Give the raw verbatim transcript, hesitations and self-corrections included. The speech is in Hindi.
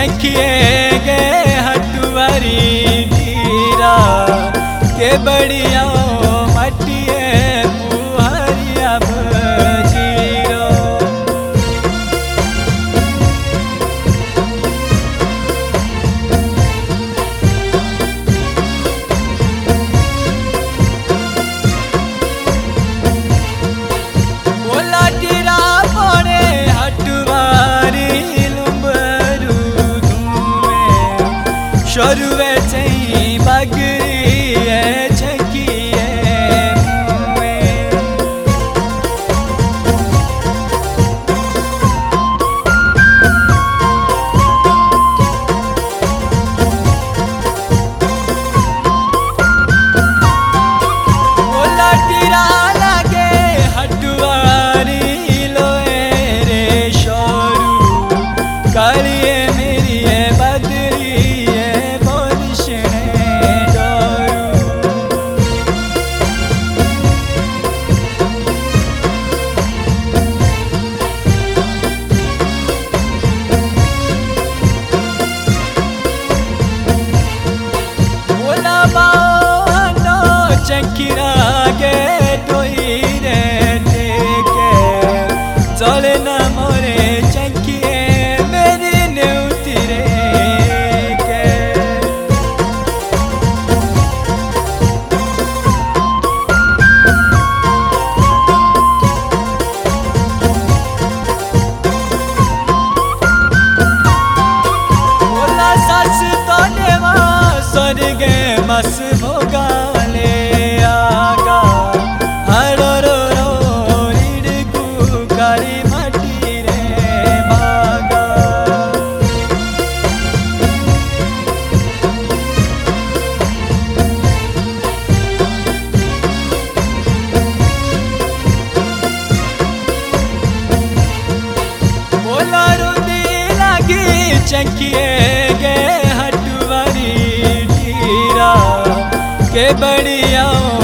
चखिए गे हटवारी टीरा के बढ़िया मटिए पुहरिया बजीरो। बोला टीरा पड़े हटवारी लुम्बरू धुए शरुए चई बगरी छकिए मुए। बोला टीरा लागे हटवारी लोए रे शोरू करिए मेरी बदरी चकिरा गे टोई रे टेके चले न मोरे चकिए मेरी नेउती रे के। बोला सस तो देवा स्वर्गे मस भोगाले आगा हरो रो रो रिड़कू करी मटी रे भागा। बोला रुदी लगी चकिए गे हटवारी टीरा के बढ़िया